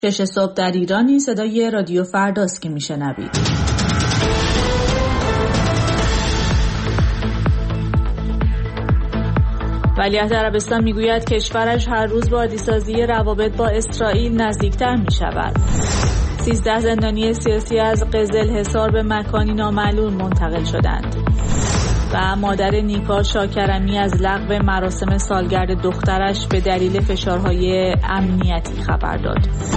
6 صبح در ایرانی صدای رادیو فرداست که میشنوید. ولیعهد عربستان میگوید کشورش هر روز با عادی‌سازی روابط با اسرائیل نزدیکتر میشود. 13 زندانی سیاسی از قزلحصار به مکانی نامعلوم منتقل شدند. و مادر نیکا شاکرمی از لغو مراسم سالگرد دخترش به دلیل فشارهای امنیتی خبر داد.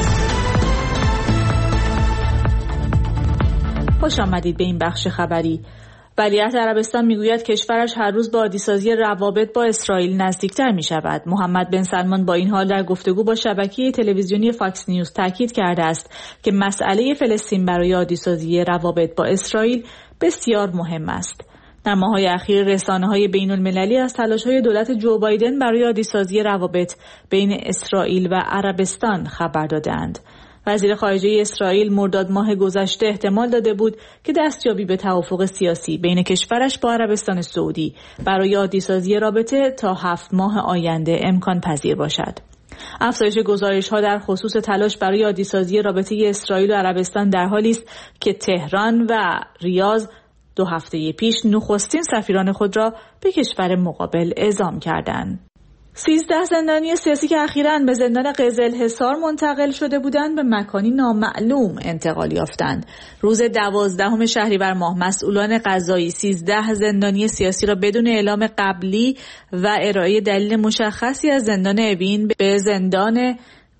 خوش آمدید به این بخش خبری. ولیعهد عربستان میگوید کشورش هر روز با عادی‌سازی روابط با اسرائیل نزدیکتر می شود. محمد بن سلمان با این حال در گفتگو با شبکه تلویزیونی فاکس نیوز تاکید کرده است که مسئله فلسطین برای عادی‌سازی روابط با اسرائیل بسیار مهم است. در ماه‌های اخیر رسانه‌های بین‌المللی از تلاش‌های دولت جو بایدن برای عادی‌سازی روابط بین اسرائیل و عربستان خبر دادند. وزیر خارجه اسرائیل مرداد ماه گذشته احتمال داده بود که دستیابی به توافق سیاسی بین کشورش با عربستان سعودی برای عادی‌سازی رابطه تا 7 ماه آینده امکان پذیر باشد. افزایش گزارش‌ها در خصوص تلاش برای عادی‌سازی رابطه اسرائیل و عربستان در حالی است که تهران و ریاض 2 هفته پیش نخستین سفیران خود را به کشور مقابل اعزام کردند. 13 زندانی سیاسی که اخیراً به زندان قزلحصار منتقل شده بودند به مکانی نامعلوم انتقال یافتند. روز 12 شهریور ماه مسئولان قضایی 13 زندانی سیاسی را بدون اعلام قبلی و ارائه دلیل مشخصی از زندان اوین به زندان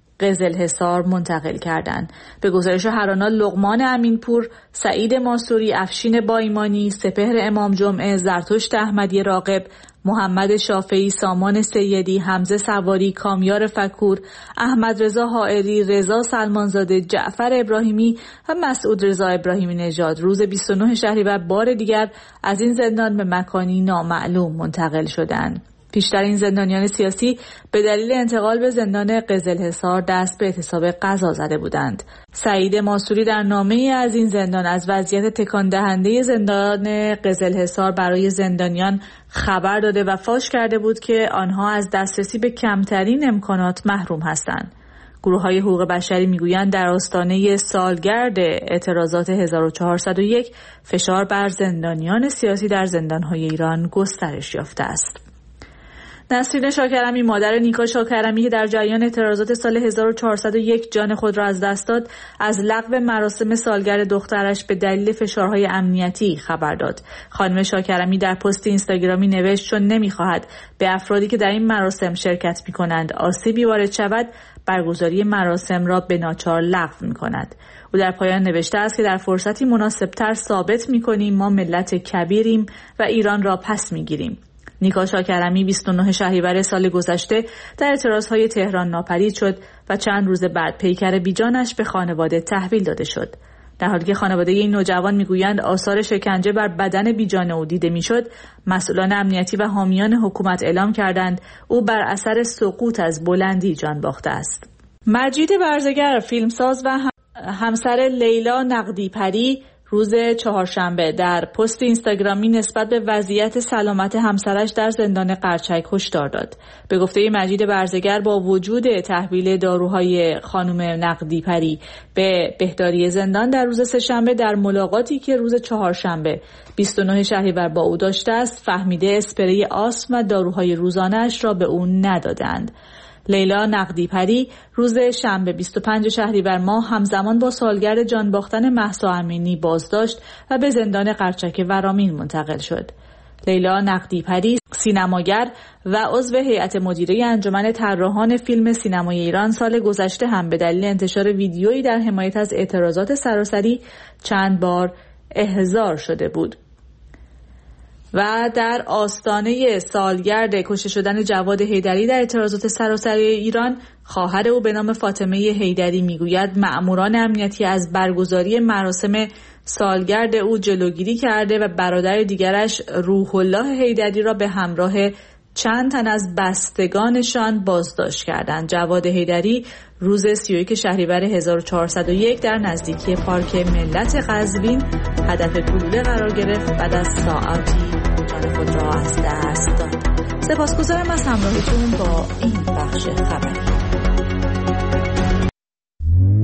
قزلحصار منتقل کردند. به گزارش هرانا لقمان امینپور، سعید ماسوری، افشین بایمانی، سپهر امام جمعه، زرتشت احمدی راغب، محمد شافعی، سامان سیدی، حمزه سواری، کامیار فکور، احمد رضا حائری، رضا سلمانزاده، جعفر ابراهیمی و مسعود رضا ابراهیمی نژاد روز 29 شهریور بار دیگر از این زندان به مکانی نامعلوم منتقل شدند. پیشتر این زندانیان سیاسی به دلیل انتقال به زندان قزلحصار دست به اعتصاب قضا زده بودند. سعید ماسوری در نامه‌ای از این زندان از وضعیت تکان دهنده زندان قزلحصار برای زندانیان خبر داده و فاش کرده بود که آنها از دسترسی به کمترین امکانات محروم هستند. گروه‌های حقوق بشری میگویند در آستانه سالگرد اعتراضات 1401 فشار بر زندانیان سیاسی در زندان‌های ایران گسترش یافته است. نسرین شاکرمی مادر نیکا شاکرمی که در جریان اعتراضات سال 1401 جان خود را از دست داد از لغو مراسم سالگرد دخترش به دلیل فشارهای امنیتی خبر داد. خانم شاکرمی در پست اینستاگرامی نوشت چون نمی‌خواهد به افرادی که در این مراسم شرکت می‌کنند آسیبی وارد شود برگزاری مراسم را به ناچار لغو می‌کند. او در پایان نوشته است که در فرصتی مناسب‌تر ثابت می‌کنیم ما ملت کبیریم و ایران را پس می‌گیریم. نیکا شاکرمی 29 شهریور سال گذشته در اعتراضهای تهران ناپدید شد و چند روز بعد پیکر بیجانش به خانواده تحویل داده شد. در حالی که خانواده این نوجوان میگویند آثار شکنجه بر بدن بیجان او دیده میشد، مسئولان امنیتی و حامیان حکومت اعلام کردند او بر اثر سقوط از بلندی جان باخته است. مجید برزگر فیلمساز و همسر لیلا نقدی‌پری روز چهارشنبه در پست اینستاگرامی نسبت به وضعیت سلامت همسرش در زندان قرچک هشدار داد. به گفته مجید برزگر با وجود تحویل داروهای خانم نقدی‌پری به بهداری زندان در روز سه‌شنبه در ملاقاتی که روز چهارشنبه 29 شهریور با او داشته است فهمیده اسپری آسم و داروهای روزانه‌اش را به او ندادند. لیلا نقدی‌پری روز شنبه 25 شهریور ماه همزمان با سالگرد جان باختن مهسا امینی بازداشت و به زندان قرچک ورامین منتقل شد. لیلا نقدی‌پری سینماگر و عضو هیئت مدیره انجمن طراحان فیلم سینمای ایران سال گذشته هم به دلیل انتشار ویدیویی در حمایت از اعتراضات سراسری چند بار احضار شده بود. و در آستانه سالگرد کشته شدن جواد حیدری در اعتراضات سراسری ایران خواهر او به نام فاطمه حیدری میگوید مأموران امنیتی از برگزاری مراسم سالگرد او جلوگیری کرده و برادر دیگرش روح الله حیدری را به همراه چند تن از بستگانشان بازداشت کردند. جواد حیدری روز 31 شهریور 1401 در نزدیکی پارک ملت قزوین هدف گلوله قرار گرفت. بعد از ساعتی جان خود را از دست داد. سپاسگزارم از همراهیتون با این بخش خبری.